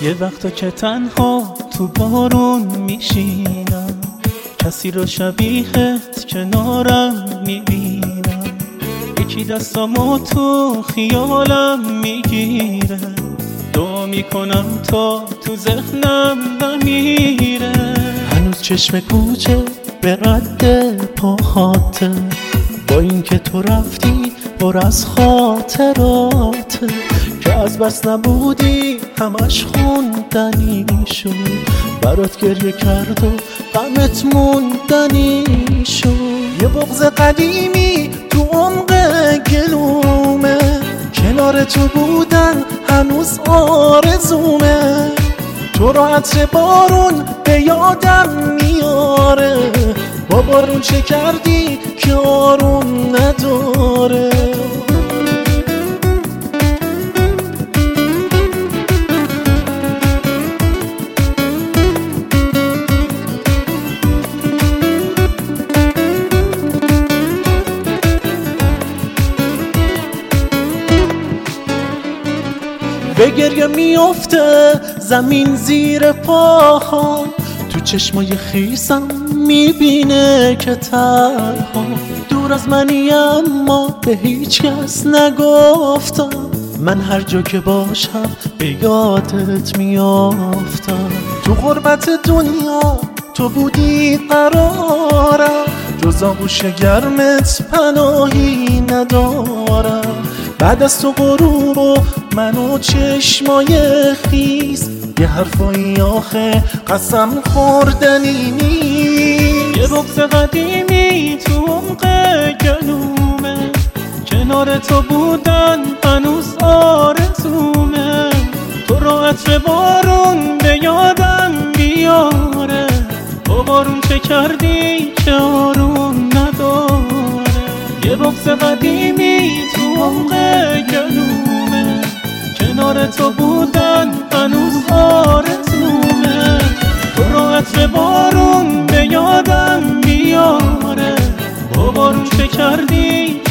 یه وقتا که تنها تو بارون میشینم، کسی رو شبیهت کنارم میبینم، یکی دستامو تو خیالم میگیره، دعا میکنم تا تو ذهنم نمیره. هنوز چشم کوچه به رد پاهاته، با اینکه تو رفتی پر از خاطراته، که از بس نبودی همش خوندنی شد، برات گریه کرد و غمت موندنی شد. یه بغض قدیمی تو عمق گلومه، کنار تو بودن هنوز آرزومه، تو رو عطر بارون به یادم میاره، با بارون چه کردی که آروم نداره. به گریه میفته زمین زیر پاهام، تو چشمای خیسم میبینه که تنها دور از منی، اما به هیچ کس نگفتم، من هر جا که باشم به یادت میافتم. تو غربت دنیا تو بودی قرارم، جز آغوش گرمت پناهی ندارم، بعد از تو غروب و من و چشمای خیس، یه حرفایی آخه قسم خوردنی نیست. یه بغض قدیمی تو عمق گلومه، کنار تو بودن هنوز آرزومه، تو رو عطر بارون به یادم بیاره، با بارون چه کردی که آروم نداره. یه بغض قدیمی تو عمق گلومه، کنار تو بودن هنوز آرزومه، تو رو عطر بارون به یادم بیاره، با بارون چه کردی